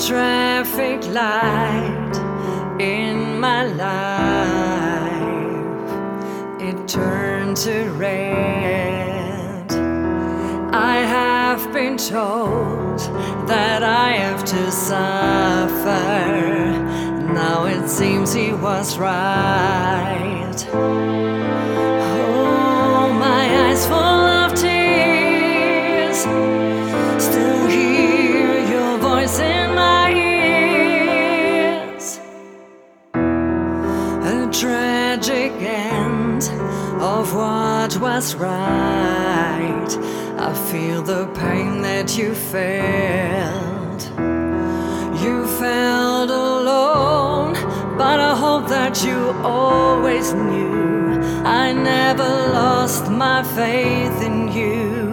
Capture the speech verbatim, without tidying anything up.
traffic light in my life, it turned to red. I have been told that I have to suffer. Now it seems he was right. Oh, my eyes full of tears, still hear your voice in my ears. A tragic end of what was right. I feel the pain that you felt. You felt alone, but I hope that you always knew I never lost my faith in you.